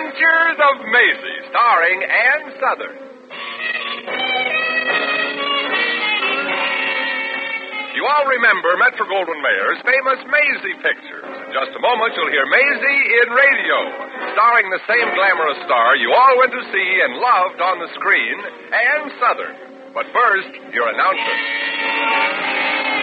Adventures of Maisie, starring Ann Southern. You all remember Metro-Goldwyn-Mayer's famous Maisie pictures. In just a moment, you'll hear Maisie in radio, starring the same glamorous star you all went to see and loved on the screen, Ann Southern. But first, your announcement.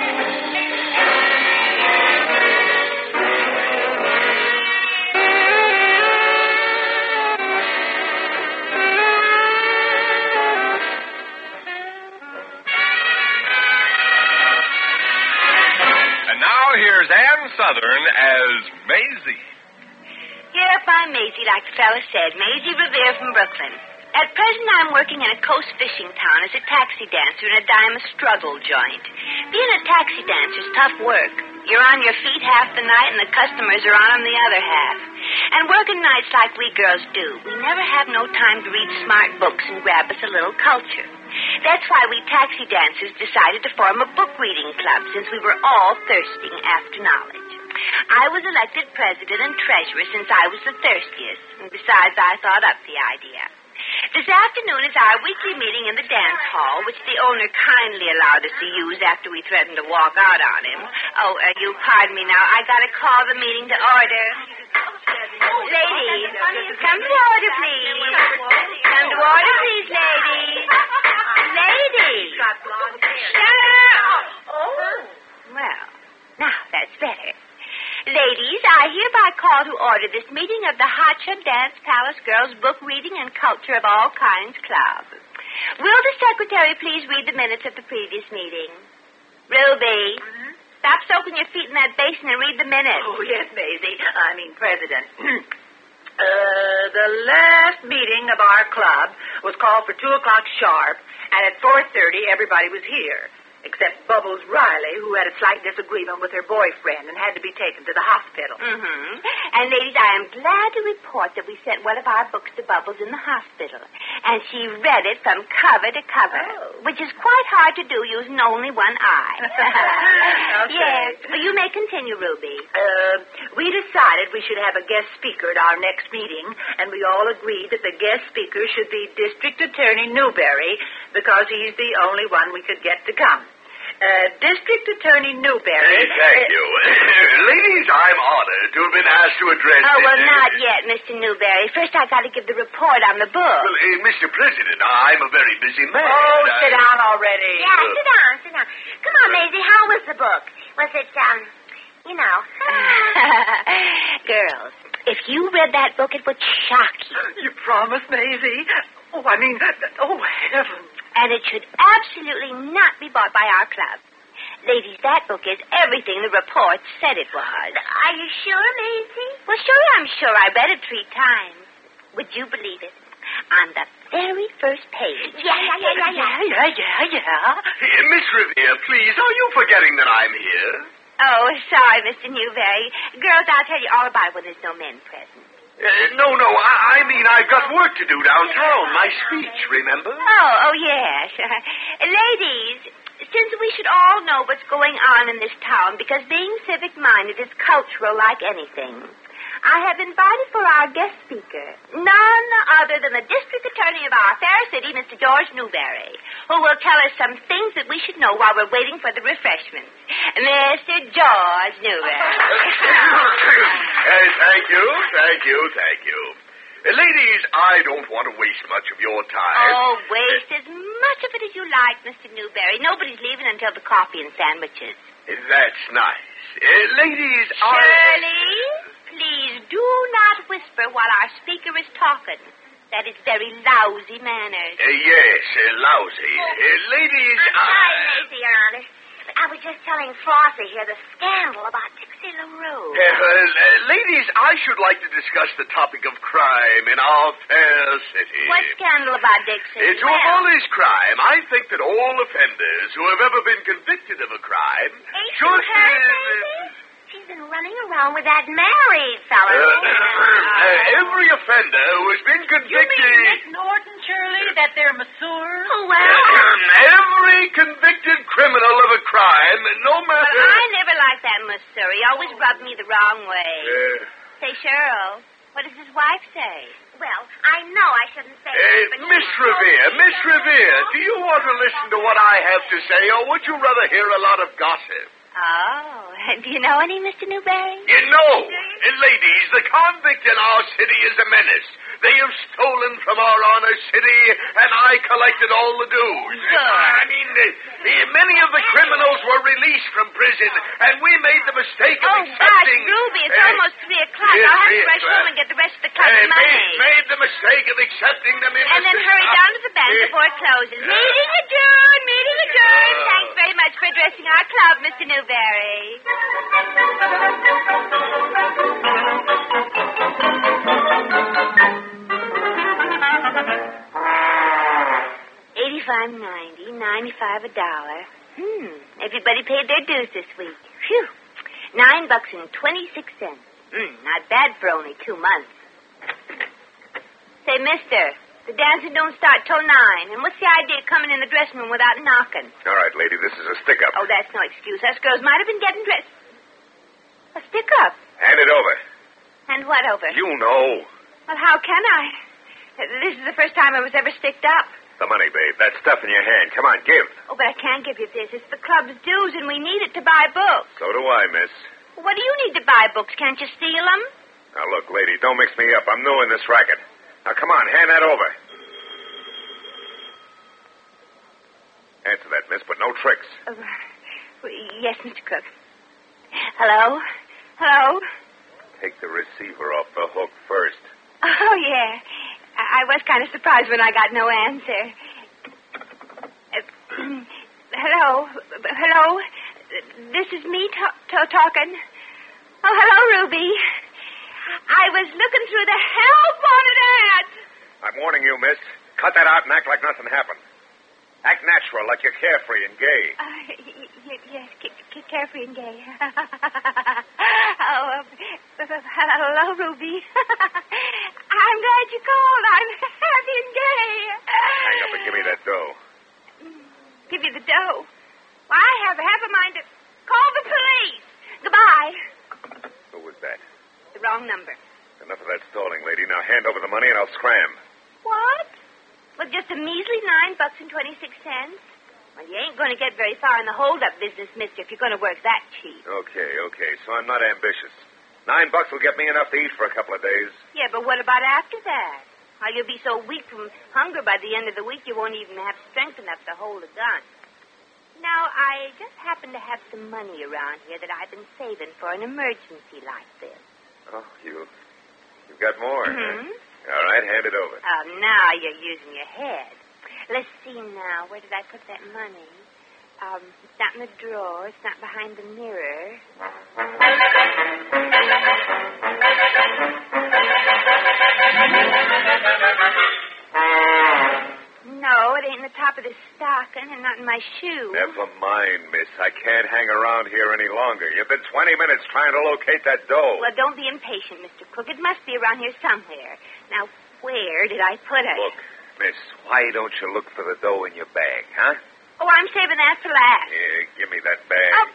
Here's Ann Southern as Maisie. Yep, I'm Maisie, like the fella said. Maisie Revere from Brooklyn. At present, I'm working in a coast fishing town as a taxi dancer in a dime a struggle joint. Being a taxi dancer's tough work. You're on your feet half the night and the customers are on them the other half. And working nights like we girls do, we never have no time to read smart books and grab us a little culture. That's why we taxi dancers decided to form a book reading club, since we were all thirsting after knowledge. I was elected president and treasurer since I was the thirstiest, and besides, I thought up the idea. This afternoon is our weekly meeting in the dance hall, which the owner kindly allowed us to use after we threatened to walk out on him. Oh, you pardon me now. I gotta call the meeting to order. Ladies, come to order, please. Come to order, please, ladies. Ladies. Shut up. Oh. Well, now that's better. Ladies, I hereby call to order this meeting of the Hotshot Dance Palace Girls Book Reading and Culture of All Kinds Club. Will the secretary please read the minutes of the previous meeting? Ruby, stop soaking your feet in that basin and read the minutes. Oh, yes, Maisie. President. The last meeting of our club was called for 2 o'clock sharp, and at 4:30 everybody was here. Except Bubbles Riley, who had a slight disagreement with her boyfriend and had to be taken to the hospital. And, ladies, I am glad to report that we sent one of our books to Bubbles in the hospital. And she read it from cover to cover, which is quite hard to do using only one eye. Okay. Yes. Well, you may continue, Ruby. We decided we should have a guest speaker at our next meeting, and we all agreed that the guest speaker should be District Attorney Newberry, because he's the only one we could get to come. District Attorney Newberry. Thank you. Ladies, I'm honored to have been asked to address... Oh, well, not yet, Mr. Newberry. First, I got to give the report on the book. Well, Mr. President, I'm a very busy man. Oh, sit down already. Yeah, sit down. Come on, Maisie, how was the book? Was it, you know... Girls, if you read that book, it would shock you. You promise, Maisie? Oh, heavens. And it should absolutely not be bought by our club. Ladies, that book is everything the report said it was. Are you sure, Maisie? Well, sure I'm sure. I read it 3 times. Would you believe it? On the very first page. Yeah. Miss Revere, please, are you forgetting that I'm here? Oh, sorry, Mr. Newberry. Girls, I'll tell you all about it when there's no men present. No, I mean I've got work to do downtown. My speech, remember? Oh, yes. Ladies, since we should all know what's going on in this town, because being civic-minded is cultural like anything, I have invited for our guest speaker none other than the district attorney of our fair city, Mr. George Newberry, who will tell us some things that we should know while we're waiting for the refreshments. Mr. George Newberry. Thank you. Ladies, I don't want to waste much of your time. Oh, waste as much of it as you like, Mr. Newberry. Nobody's leaving until the coffee and sandwiches. That's nice. Ladies, Shirley, please do not whisper while our speaker is talking. That is very lousy manners. Yes, lousy. Ladies, Hi, Maisie, Your Honor. I was just telling Flossie here the scandal about Dixie LaRue. Ladies, I should like to discuss the topic of crime in our fair city. What scandal about Dixie? To abolish crime, I think that all offenders who have ever been convicted of a crime should be... She's been running around with that married fellow. Every offender who has been convicted... You mean Miss Norton, Shirley, that they're masseurs? Oh, well... Every convicted criminal of a crime, no matter... Well, I never liked that Missouri. Always rubbed me the wrong way. Say, Cheryl, What does his wife say? Well, I know I shouldn't say this, but... Miss Revere, do you want to listen to what I have to say, or would you rather hear a lot of gossip? Oh, do you know any, Mr. Newberry? You know, ladies, the convict in our city is a menace. They have stolen from our honor city, and I collected all the dues. Good. I mean, many of the criminals were released from prison, and we made the mistake of accepting... Oh, gosh, Ruby, it's almost 3 o'clock. Yes, I'll have to yes, rush home and get the rest of the club's money. Made the mistake of accepting them in And then hurry down to the bank before it closes. Meeting adjourned, meeting adjourned. Thanks very much for addressing our club, Mr. Newberry. $85.90, $95 a dollar. Everybody paid their dues this week. Phew. $9.26. Not bad for only 2 months. Say, mister, the dancing don't start till 9. And what's the idea of coming in the dressing room without knocking? All right, lady, this is a stick-up. Oh, that's no excuse. Us girls might have been getting dressed. A stick-up? Hand it over. And what over? You know. Well, how can I? This is the first time I was ever sticked up. The money, babe. That stuff in your hand. Come on, give. Oh, but I can't give you this. It's the club's dues, and we need it to buy books. So do I, miss. Well, what do you need to buy books? Can't you steal them? Now, look, lady, don't mix me up. I'm new in this racket. Now, come on, hand that over. Answer that, miss, but no tricks. Yes, Mr. Cook. Hello? Hello? Take the receiver off the hook first. Oh, yeah. I was kind of surprised when I got no answer. Hello? Hello? This is me talking. Oh, hello, Ruby. I was looking through the help-wanted ad. I'm warning you, miss. Cut that out and act like nothing happened. Act natural, like you're carefree and gay. Yes, carefree and gay. Hello, Ruby. I'm glad you called. I'm happy and gay. Hang up and give me that dough. Give you the dough? Well, I have a mind to call the police. Goodbye. Who was that? The wrong number. Enough of that stalling, lady. Now hand over the money and I'll scram. What? Well, just a measly $9.26. Well, you ain't going to get very far in the hold-up business, mister, if you're going to work that cheap. Okay. So I'm not ambitious. $9 will get me enough to eat for a couple of days. Yeah, but what about after that? Well, you'll be so weak from hunger by the end of the week you won't even have strength enough to hold a gun. Now, I just happen to have some money around here that I've been saving for an emergency like this. Oh, you've got more, Mm-hmm. huh? All right, hand it over. Oh, now you're using your head. Let's see now. Where did I put that money? It's not in the drawer. It's not behind the mirror. No, it ain't in the top of this stocking and not in my shoe. Never mind, miss. I can't hang around here any longer. You've been 20 minutes trying to locate that dough. Well, don't be impatient, Mr. Cook. It must be around here somewhere. Now, where did I put it? Look, miss, why don't you look for the dough in your bag, huh? Oh, I'm saving that for last. Yeah, give me that bag. Oh.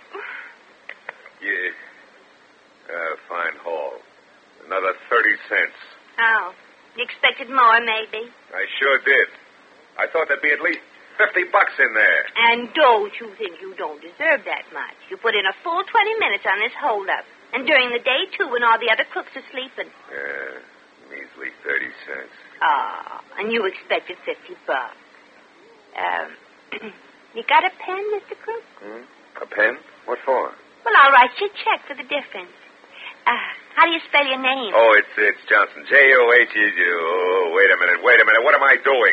Yeah. Fine haul. Another 30 cents. Oh, you expected more, maybe? I sure did. I thought there'd be at least $50 in there. And don't you think you don't deserve that much? You put in a full 20 minutes on this holdup. And during the day, too, when all the other cooks are sleeping. Yeah, measly 30 cents. Oh, and you expected $50. You got a pen, Mr. Cook? A pen? What for? Well, I'll write you a check for the difference. How do you spell your name? Oh, it's Johnson. John. Oh, wait a minute. What am I doing?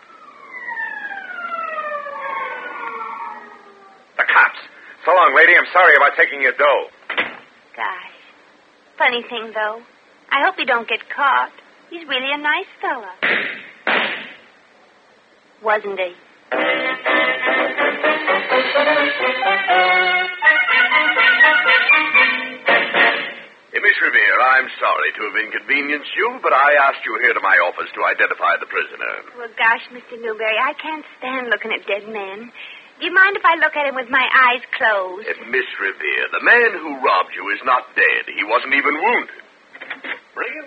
The cops. So long, lady. I'm sorry about taking your dough. Gosh. Funny thing, though. I hope he don't get caught. He's really a nice fella. Wasn't he? Miss Revere, I'm sorry to have inconvenienced you, but I asked you here to my office to identify the prisoner. Well, gosh, Mr. Newberry, I can't stand looking at dead men. Do you mind if I look at him with my eyes closed? Miss Revere, the man who robbed you is not dead. He wasn't even wounded. Bring in the prisoner,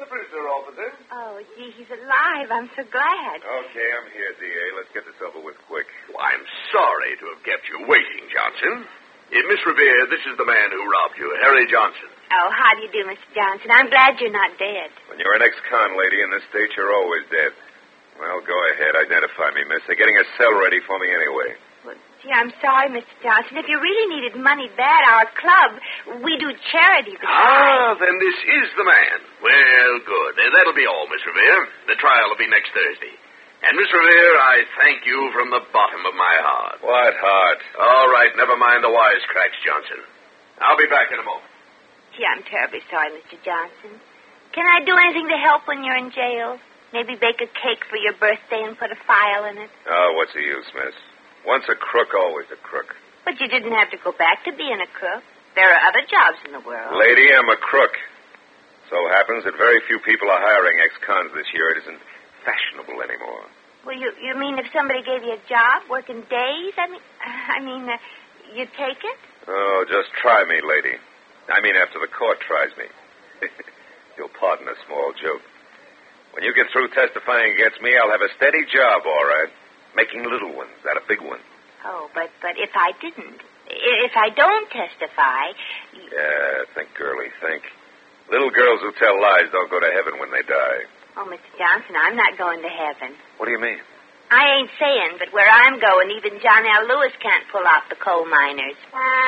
officer. Oh, gee, he's alive. I'm so glad. Okay, I'm here, D.A. Let's get this over with quick. Well, I'm sorry to have kept you waiting, Johnson. Miss Revere, this is the man who robbed you, Harry Johnson. Oh, how do you do, Mr. Johnson? I'm glad you're not dead. When you're an ex-con lady in this state, you're always dead. Well, go ahead. Identify me, miss. They're getting a cell ready for me anyway. Well, gee, I'm sorry, Mr. Johnson. If you really needed money bad, our club, we do charity besides. Then this is the man. Well, good. That'll be all, Miss Revere. The trial will be next Thursday. And, Miss Revere, I thank you from the bottom of my heart. What heart? All right, never mind the wisecracks, Johnson. I'll be back in a moment. Gee, I'm terribly sorry, Mr. Johnson. Can I do anything to help when you're in jail? Maybe bake a cake for your birthday and put a file in it? Oh, what's the use, miss? Once a crook, always a crook. But you didn't have to go back to being a crook. There are other jobs in the world. Lady, I'm a crook. So happens that very few people are hiring ex-cons this year. It isn't fashionable anymore. Well, you mean if somebody gave you a job, working days? You'd take it? Oh, just try me, lady. I mean, after the court tries me. You'll pardon a small joke. When you get through testifying against me, I'll have a steady job, all right. Making little ones out of big ones. Oh, but if I didn't, if I don't testify... Yeah, think, girlie, think. Little girls who tell lies don't go to heaven when they die. Oh, Mr. Johnson, I'm not going to heaven. What do you mean? I ain't saying, but where I'm going, even John L. Lewis can't pull out the coal miners.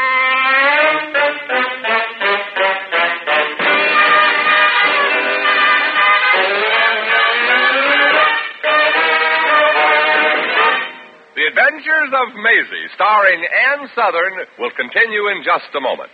The Adventures of Maisie, starring Ann Southern, will continue in just a moment.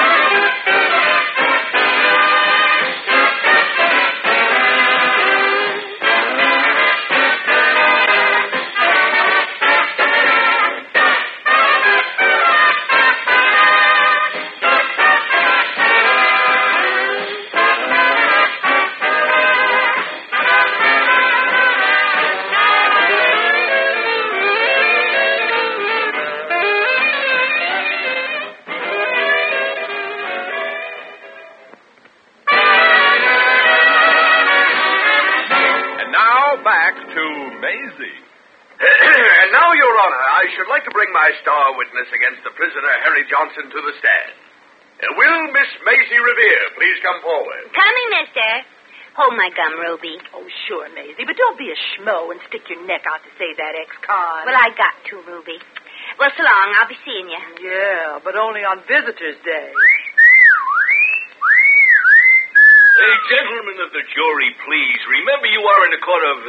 Back to Maisie. And now, Your Honor, I should like to bring my star witness against the prisoner, Harry Johnson, to the stand. Will Miss Maisie Revere please come forward? Coming, mister. Hold my gum, Ruby. Oh, sure, Maisie, but don't be a schmo and stick your neck out to save that ex-con. Well, I got to, Ruby. Well, so long. I'll be seeing you. Yeah, but only on Visitor's Day. Gentlemen of the jury, please, remember you are in a court of...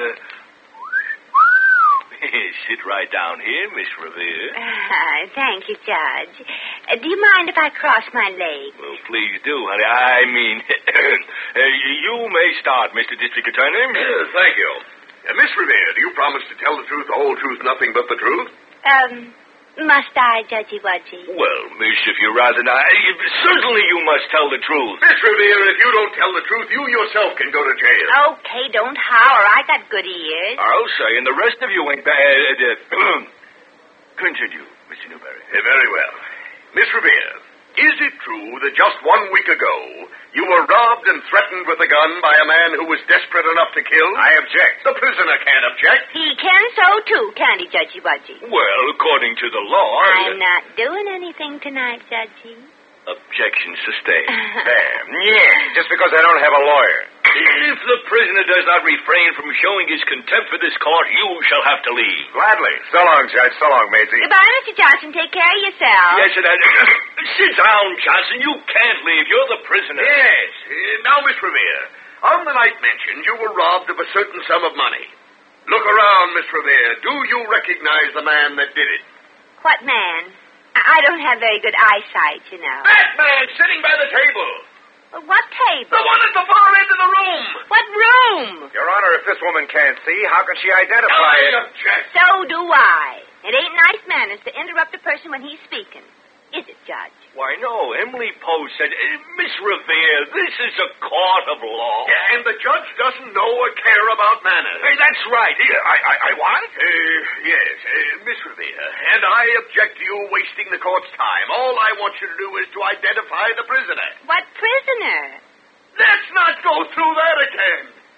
Sit right down here, Miss Revere. Thank you, Judge. Do you mind if I cross my legs? Well, please do, honey. I mean, you may start, Mr. District Attorney. Thank you. Miss Revere, do you promise to tell the truth, the whole truth, nothing but the truth? Must I, Judgy Wudgy? Well, miss, if you'd rather not... certainly you must tell the truth. Miss Revere, if you don't tell the truth, you yourself can go to jail. Okay, don't holler. I got good ears. I'll say, and the rest of you ain't bad. Continue, Mr. Newberry. Very well. Miss Revere, is it true that just 1 week ago you were robbed and threatened with a gun by a man who was desperate enough to kill? I object. The prisoner can't object. He can so, too, can't he, Judgy Wudgy? Well, according to the law... I'm not doing anything tonight, Judgy. Objection sustained. Yeah, just because I don't have a lawyer. If the prisoner does not refrain from showing his contempt for this court, you shall have to leave. Gladly. So long, Judge. So long, Maisie. Goodbye, Mr. Johnson. Take care of yourself. Yes, and sit down, Johnson. You can't leave. You're the prisoner. Yes. Now, Miss Revere, on the night mentioned, you were robbed of a certain sum of money. Look around, Miss Revere. Do you recognize the man that did it? What man? I don't have very good eyesight, you know. That man sitting by the table. What table? The one at the far end of the room. What room? Your Honor, if this woman can't see, how can she identify I it? object. So do I. It ain't nice manners to interrupt a person when he's speaking. Is it, Judge? Why, no. Emily Poe said, Miss Revere, this is a court of law. Yeah, and the judge doesn't know or care about manners. Hey, that's right. I what? Yes, Miss Revere, and I object to you wasting the court's time. All I want you to do is to identify the prisoner. What prisoner? Let's not go through that again.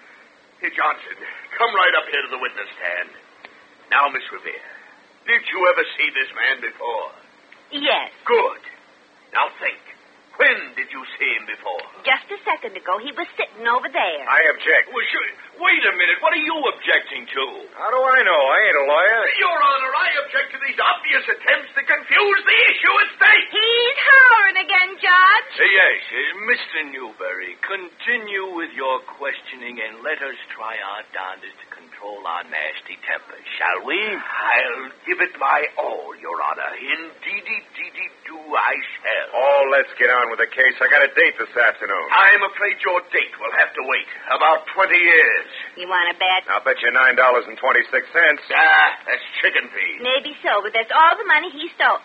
Hey, Johnson, come right up here to the witness stand. Now, Miss Revere, did you ever see this man before? Yes. Good. Now think. When did you see him before? Just a second ago, he was sitting over there. I object. Well, sure. Wait a minute. What are you objecting to? How do I know? I ain't a lawyer. Your Honor, I object to these obvious attempts to confuse the issue at stake. He's hollering again, Judge. Yes, Mr. Newberry, continue with your questioning and let us try our darndest to control our nasty tempers, shall we? I'll give it my all, Your Honor. Indeedy do I shall. Oh, let's get on with the case. I got a date this afternoon. I'm afraid your date will have to wait about 20 years. You want to bet? I'll bet you $9.26. That's chicken feed. Maybe so, but that's all the money he stole.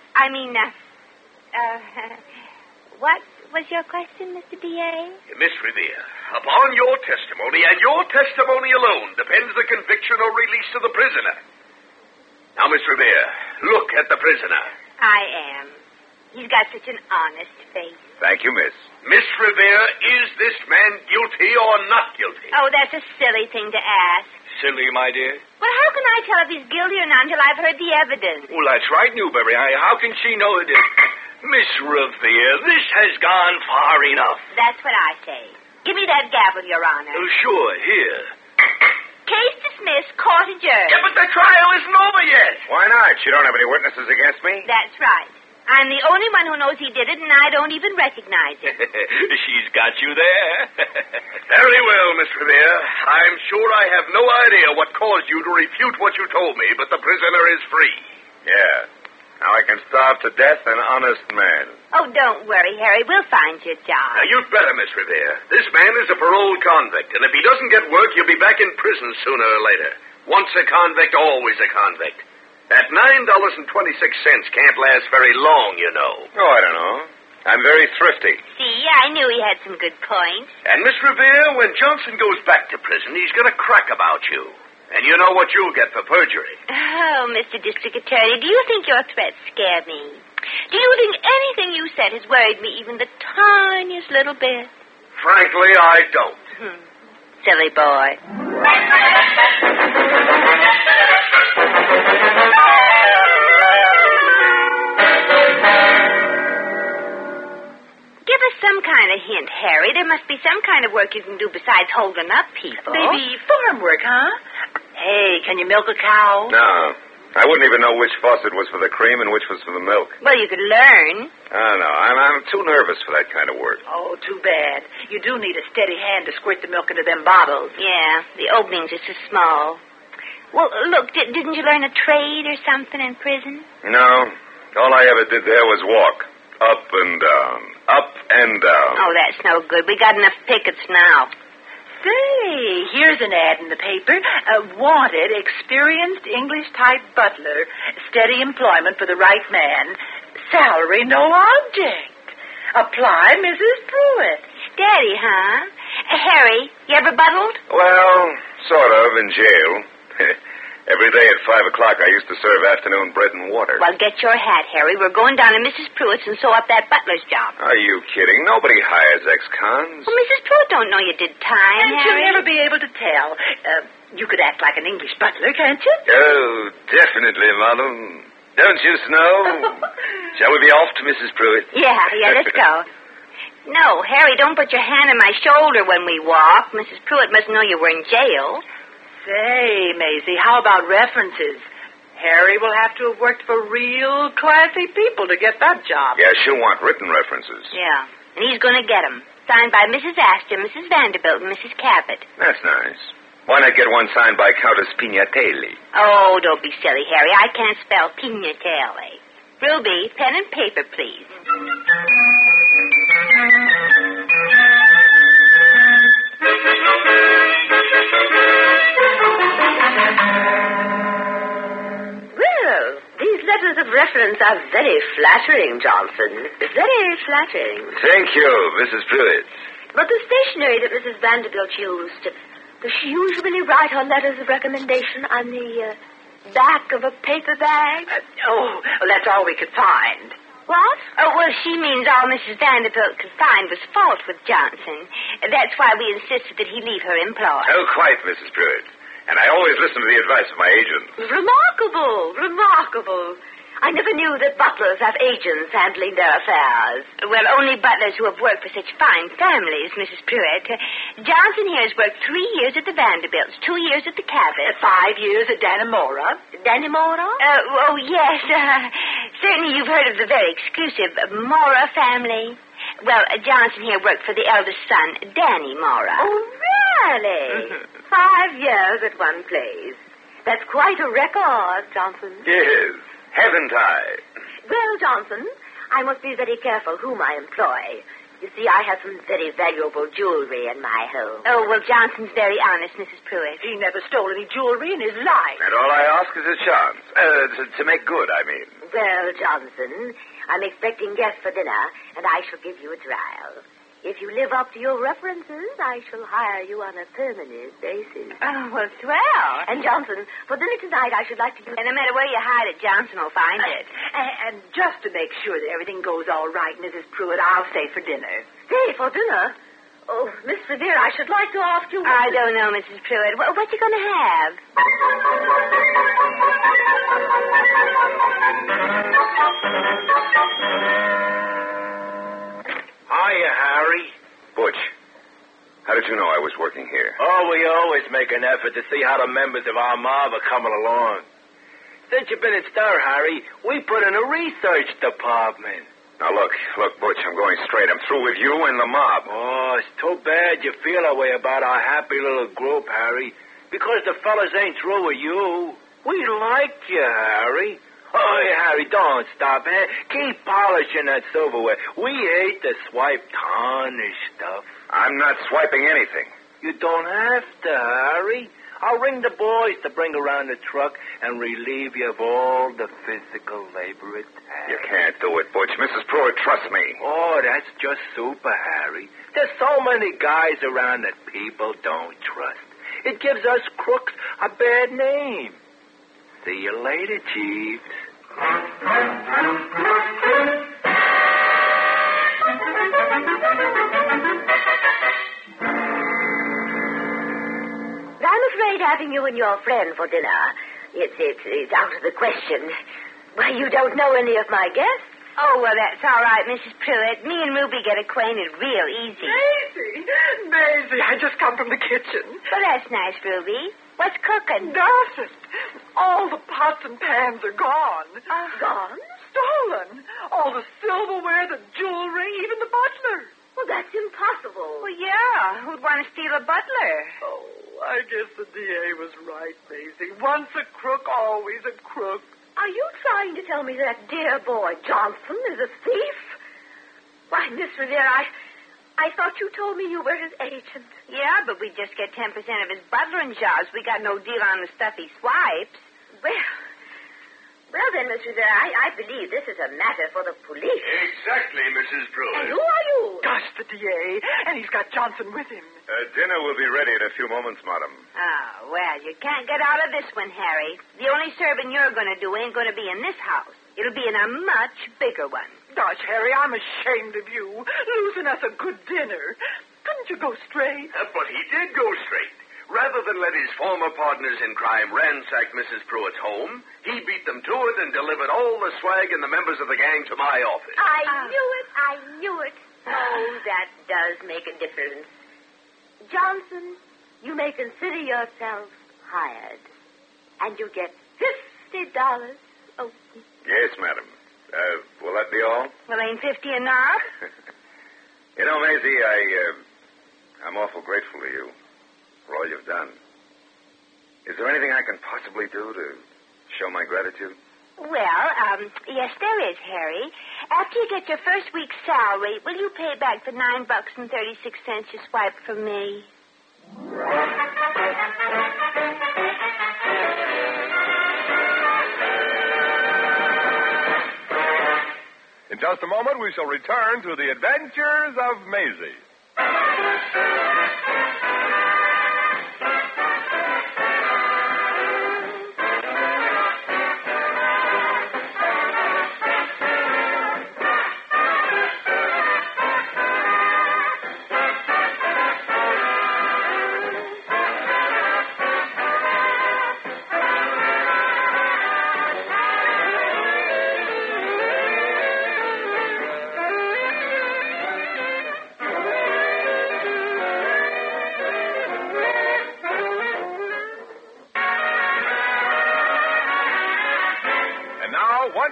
What was your question, Mr. B.A.? Miss Revere, upon your testimony and your testimony alone depends the conviction or release of the prisoner. Now, Miss Revere, look at the prisoner. I am. He's got such an honest face. Thank you, miss. Miss Revere, is this man guilty or not guilty? Oh, that's a silly thing to ask. Silly, my dear? Well, how can I tell if he's guilty or not until I've heard the evidence? Well, that's right, Newberry. How can she know it? Miss Revere, this has gone far enough. That's what I say. Give me that gavel, Your Honor. Oh, sure, here. Case dismissed, court adjourned. Yeah, but the trial isn't over yet. Why not? You don't have any witnesses against me? That's right. I'm the only one who knows he did it, and I don't even recognize him. She's got you there. Very well, Miss Revere. I'm sure I have no idea what caused you to refute what you told me, but the prisoner is free. Yeah. Now I can starve to death an honest man. Oh, don't worry, Harry. We'll find you a job. Now, you'd better, Miss Revere. This man is a paroled convict, and if he doesn't get work, he'll be back in prison sooner or later. Once a convict, always a convict. That $9.26 can't last very long, you know. Oh, I don't know. I'm very thrifty. See, I knew he had some good points. And, Miss Revere, when Johnson goes back to prison, he's going to crack about you. And you know what you'll get for perjury. Oh, Mr. District Attorney, do you think your threats scare me? Do you think anything you said has worried me even the tiniest little bit? Frankly, I don't. Silly boy. Give us some kind of hint, Harry. There must be some kind of work you can do besides holding up people. Maybe farm work, huh? Hey, can you milk a cow? No. I wouldn't even know which faucet was for the cream and which was for the milk. Well, you could learn. Oh, no. I'm too nervous for that kind of work. Oh, too bad. You do need a steady hand to squirt the milk into them bottles. Yeah, the openings are so small. Well, look, didn't you learn a trade or something in prison? No. All I ever did there was walk. Up and down. Up and down. Oh, that's no good. We got enough pickets now. Say, here's an ad in the paper. Wanted, experienced English-type butler. Steady employment for the right man. Salary, no object. Apply, Mrs. Pruitt. Steady, huh? Harry, you ever buttled? Well, sort of, in jail. Every day at 5 o'clock, I used to serve afternoon bread and water. Well, get your hat, Harry. We're going down to Mrs. Pruitt's and sew up that butler's job. Are you kidding? Nobody hires ex-cons. Well, Mrs. Pruitt don't know you did time, And Harry. you'll never be able to tell. You could act like an English butler, can't you? Oh, definitely, Madam. Don't you know? Shall we be off to Mrs. Pruitt? Yeah, let's go. No, Harry, don't put your hand on my shoulder when we walk. Mrs. Pruitt must know you were in jail. Say, Maisie, how about references? Harry will have to have worked for real classy people to get that job. Yeah, she'll want written references. Yeah, and he's going to get them. Signed by Mrs. Astor, Mrs. Vanderbilt, and Mrs. Cabot. That's nice. Why not get one signed by Countess Pignatelli? Oh, don't be silly, Harry. I can't spell Pignatelli. Ruby, pen and paper, please. Well, these letters of reference are very flattering, Johnson. Very flattering. Thank you, Mrs. Pruitt. But the stationery that Mrs. Vanderbilt used, does she usually write her letters of recommendation on the back of a paper bag? That's all we could find. What? Oh, well, she means all Mrs. Vanderbilt could find was fault with Johnson. That's why we insisted that he leave her employed. Oh, quite, Mrs. Pruitt. And I always listen to the advice of my agent. Remarkable, remarkable. I never knew that butlers have agents handling their affairs. Well, only butlers who have worked for such fine families, Mrs. Pruitt. Johnson here has worked 3 years at the Vanderbilts, 2 years at the Cabots. 5 years at Dannemora. Dannemora? Oh, yes. Certainly you've heard of the very exclusive Mora family. Well, Johnson here worked for the eldest son, Danny Mora. Oh, really? 5 years at one place. That's quite a record, Johnson. Yes. Haven't I? Well, Johnson, I must be very careful whom I employ. You see, I have some very valuable jewelry in my home. Oh, well, Johnson's very honest, Mrs. Pruitt. He never stole any jewelry in his life. And all I ask is a chance. To make good, I mean. Well, Johnson, I'm expecting guests for dinner, and I shall give you a trial. If you live up to your references, I shall hire you on a permanent basis. Oh, well, swell. And, Johnson, for dinner tonight, I should like to do... And no matter where you hide it, Johnson will find it. And just to make sure that everything goes all right, Mrs. Pruitt, I'll stay for dinner. Stay for dinner? Oh, Miss Revere, I should like to ask you... I don't know, Mrs. Pruitt. What you going to have? Hiya, Harry. Butch, how did you know I was working here? Oh, we always make an effort to see how the members of our mob are coming along. Since you've been in stir, Harry, we put in a research department. Now, look, Butch, I'm going straight. I'm through with you and the mob. Oh, it's too bad you feel that way about our happy little group, Harry. Because the fellas ain't through with you. We like you, Harry. Oh, Harry, don't stop. Eh? Keep polishing that silverware. We hate the swipe tarnish stuff. I'm not swiping anything. You don't have to, Harry. I'll ring the boys to bring around the truck and relieve you of all the physical labor it has. You can't do it, Butch. Mrs. Pruitt, trust me. Oh, that's just super, Harry. There's so many guys around that people don't trust. It gives us crooks a bad name. See you later, Chiefs. I'm afraid having you and your friend for dinner, it's out of the question. Why, you don't know any of my guests. Oh, well, that's all right, Mrs. Pruitt. Me and Ruby get acquainted real easy. Maisie, I just come from the kitchen. Well, that's nice, Ruby. What's cooking? Nothing. All the pots and pans are gone. Gone? Stolen. All the silverware, the jewelry, even the butler. Well, that's impossible. Well, yeah. Who'd want to steal a butler? Oh, I guess the DA was right, Maisie. Once a crook, always a crook. Are you trying to tell me that dear boy Johnson is a thief? Why, Miss Revere, I thought you told me you were his agent. Yeah, but we just get 10% of his butlering jobs. We got no deal on the stuff he swipes. Well then, Miss Revere, I believe this is a matter for the police. Exactly, Mrs. And Pruitt. who are you? Gosh, the DA. And he's got Johnson with him. Dinner will be ready in a few moments, madam. Oh, well, you can't get out of this one, Harry. The only serving you're going to do ain't going to be in this house. It'll be in a much bigger one. Gosh, Harry, I'm ashamed of you. Losing us a good dinner. Couldn't you go straight? But he did go straight. Rather than let his former partners in crime ransack Mrs. Pruitt's home, he beat them to it and delivered all the swag and the members of the gang to my office. I knew it. Oh, that does make a difference. Johnson, you may consider yourself hired. And you get $50. Oh. Yes, madam. Will that be all? Well, ain't 50 enough? You know, Maisie, I'm awful grateful to you for all you've done. Is there anything I can possibly do to show my gratitude? Well, yes, there is, Harry. After you get your first week's salary, will you pay back the $9.36 you swiped from me? In just a moment, we shall return to the adventures of Maisie.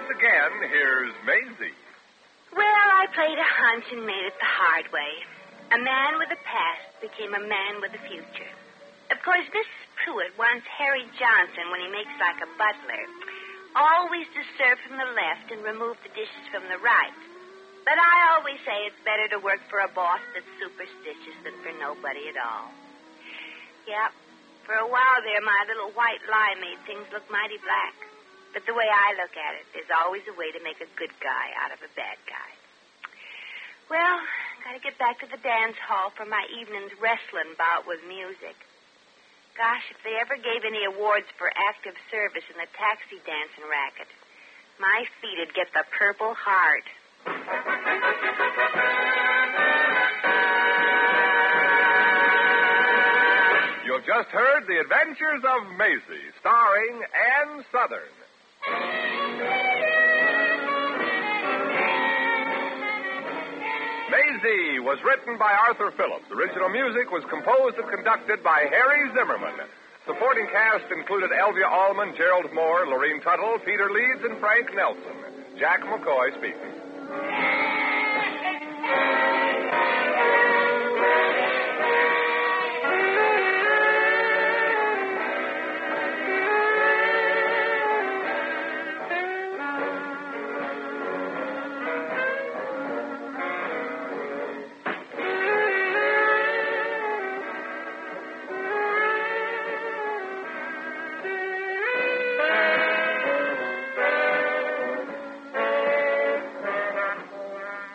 again, here's Maisie. Well, I played a hunch and made it the hard way. A man with a past became a man with a future. Of course, Mrs. Pruitt wants Harry Johnson when he makes like a butler. Always to serve from the left and remove the dishes from the right. But I always say it's better to work for a boss that's superstitious than for nobody at all. Yep, for a while there, my little white lie made things look mighty black. But the way I look at it, there's always a way to make a good guy out of a bad guy. Well, gotta get back to the dance hall for my evening's wrestling bout with music. Gosh, if they ever gave any awards for active service in the taxi dancing racket, my feet'd get the Purple Heart. You've just heard The Adventures of Maisie, starring Ann Southern. Maisie was written by Arthur Phillips. Original music was composed and conducted by Harry Zimmerman. Supporting cast included Elvia Allman, Gerald Moore, Lorene Tuttle, Peter Leeds, and Frank Nelson. Jack McCoy speaking.